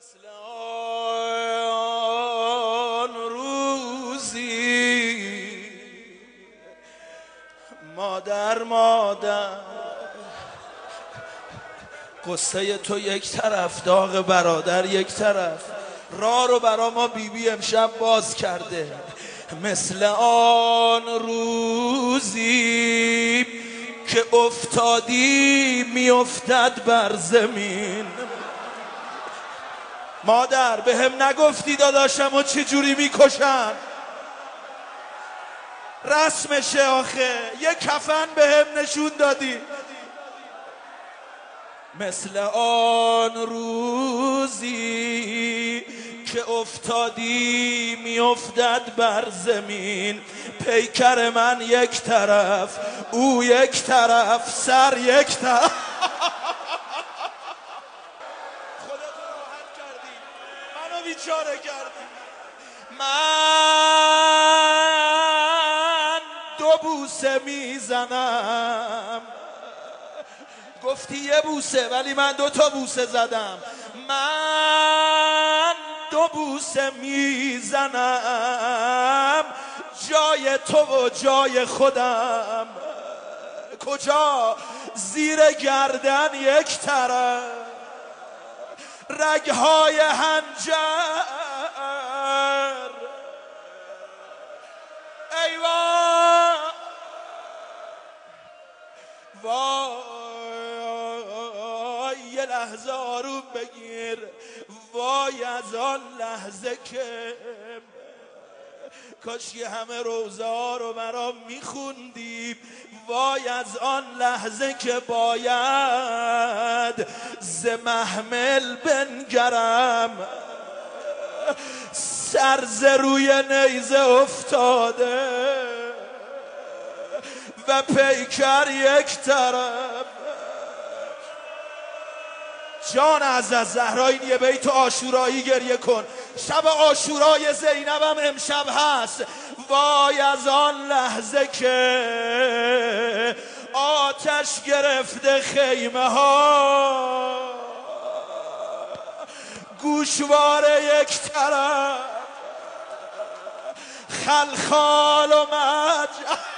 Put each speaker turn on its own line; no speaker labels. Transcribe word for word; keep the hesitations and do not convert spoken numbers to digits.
مثل آن روزی مادر مادر قصه تو یک طرف، داغ برادر یک طرف، راه رو برا ما بیبی بی امشب باز کرده. مثل آن روزی که افتادی میافتد بر زمین. مادر به هم نگفتی داداشم و چه جوری میکشن؟ رسمشه آخه، یه کفن به هم نشون دادی. مثل آن روزی که افتادی میافتد بر زمین. پیکر من یک طرف، او یک طرف، سر یک طرف. خودتو راحت کردی، منو بیچاره کردی. من دو بوسه میزنم، گفتی یه بوسه ولی من دو تا بوسه زدم. من دو بوسه میزنم جای تو و جای خودم. کجا؟ زیر گردن یک طرف، رگهای هنجر. ای وای وای، یه لحظه آروم بگیر. وای از آن لحظه که کاش که همه روزه ها رو برام میخوندیم. وای از آن لحظه که باید ز محمل بنگرم. سر ز روی نیزه افتاده و پیکر یک طرف. جان از از زهرا این یه بیت عاشورایی گریه کن. شب عاشورای زینبم امشب هست. وای از آن لحظه که آتش گرفته خیمه ها، گوشواره یک طرف، خلخال و مج.